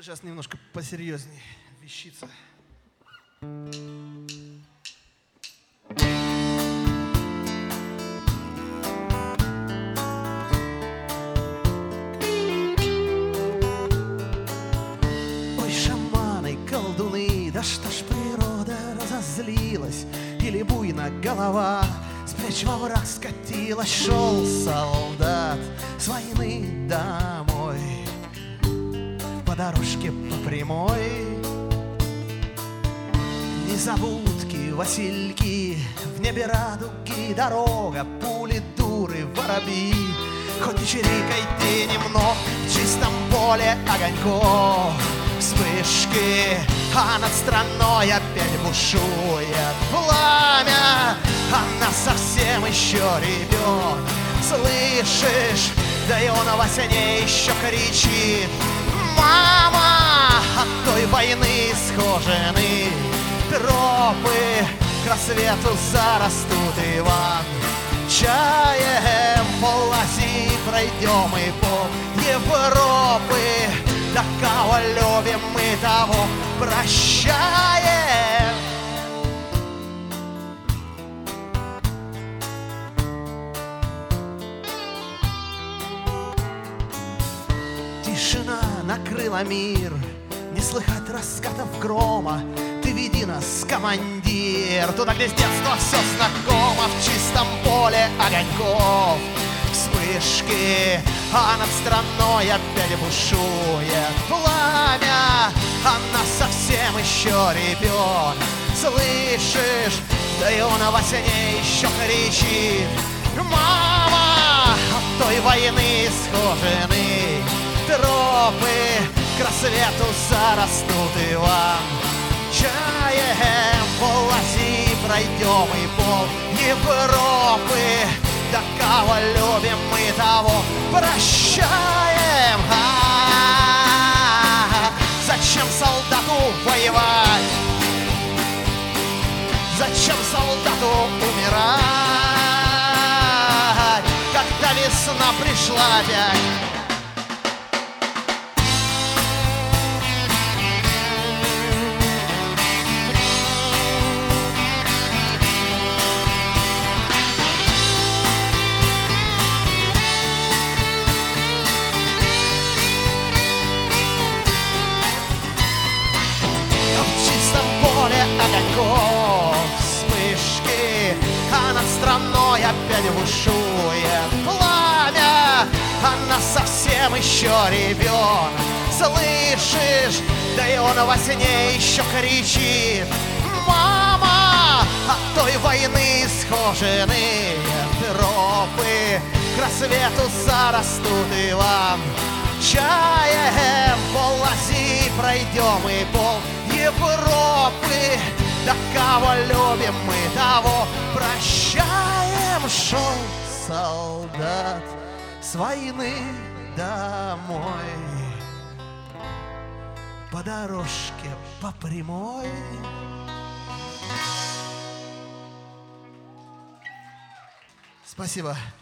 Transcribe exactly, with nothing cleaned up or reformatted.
А сейчас немножко посерьезнее вещица. Ой, шаманы, колдуны, да что ж природа разозлилась, или буйна голова с плеч во враг скатилась. Шел солдат с войны домой по дорожке по прямой. Незабудки, васильки, в небе радуги дорога, пули, дуры, воробьи. Хоть и чирикайте немного, в чистом поле огоньков вспышки, а над страной опять бушует пламя. Она совсем еще ребенок, слышишь? Да и он во сне еще кричит: мама! От той войны схожены тропы, к рассвету зарастут Иван чаем. Полоси пройдем и по Европы, да кого любим мы, того прощаем. Тишина накрыла мир, не слыхать раскатов грома. Ты веди нас, командир, туда, где с детства все знакомо. В чистом поле огоньков вспышки, а над страной опять бушует пламя. Она совсем еще ребенок, слышишь? Да и он во сне еще кричит: мама! От той войны схожены тропы, к рассвету зарастут Иван чаем. Полоси пройдем и пол Европы, да кого любим мы, того прощаем. А-а-а. Зачем солдату воевать? Зачем солдату умирать, когда весна пришла опять? Огоньков вспышки, а над страной опять бушует пламя. Она совсем еще ребенок, слышишь? Да и он во сне еще кричит: мама! От той войны схожены тропы, к рассвету зарастут Иван чаем. Полоси пройдем и пол Европы, да кого любим мы, того прощаем. Шел солдат с войны домой по дорожке по прямой. Спасибо.